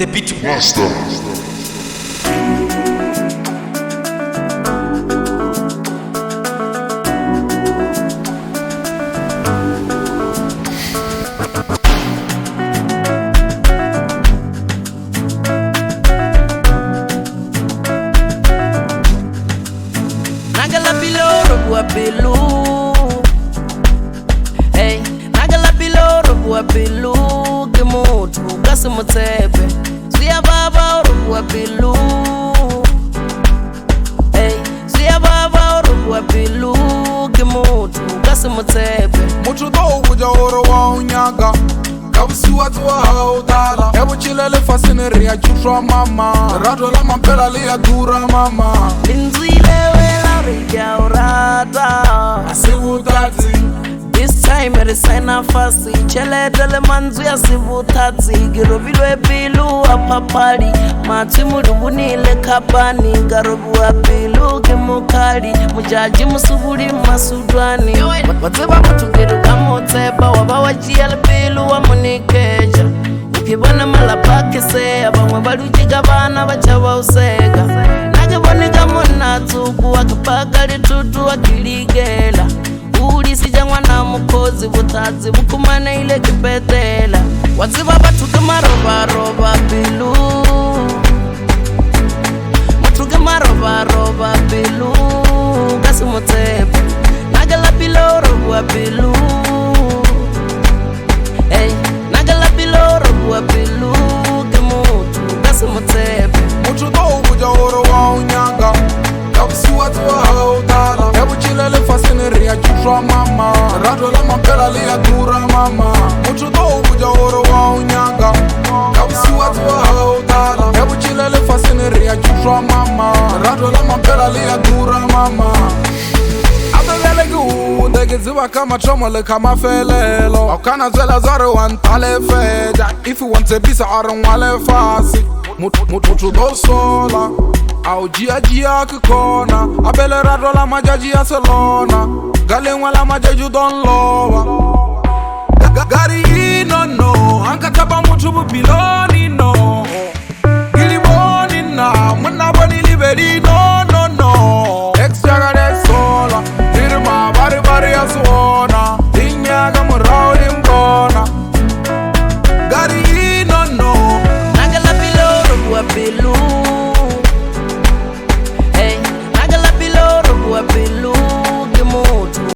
the beat master. Nagala biloro bua bilu, hey. Nagala biloro bua bilu, gemutu gasi mutebe. Suya baba oro bua bilu, hey. Suya baba oro bua bilu, gemutu gasi mutebe. Mutu do buja oro wa unyaga, kabusi watu wa haudala. Ebu chilele fasine ria chutwa mama, rado la mampela liya dura mama. This time it is sign of fast. Chele dele manzu ya sivutati. Girobilwe bilu apapari. Matimudu bunile kabani. Garobu abilu gemukari. Mujaji musuburi masudwani. Wateba matugiru kamoteba. Wabawa jiel bilu wa munikeja. Ukibona malapake se. Abamwe balujiga bana bachawa usega. Nageboniga munatuku. Wakipagari tutu wakiligela. Uri sijangwa na mukozi butazi bukumana ile kipetela. Waziba batuke maroba roba bilu, matuke maroba roba bilu, gasi mutebe. Nagala biloro bua bilu, hey. Nagala biloro bua bilu, gemutu gasi mutebe. Mutu do buja oro wa unyaga, kabusi watu wa haudala. Ebu chilele fasine ria chutwa mama, rado la mampela liya dura mama. Mutu do buja oro wa unyaga, kabusi watu wa haudala. Ebu chilele fasine ria chutwa mama, rado la mampela liya dura mama. Ziba kama chomole kama felelo Wakana zela zare wantale feja If you want to be sa aron wale fasi Mutu do sola Au jia jia kikona Abele rado la majaji ya selona Galen wala majaju don lowa Gari ino no Anka taba mutu bupiloni no Gili boni na Muna boni liberino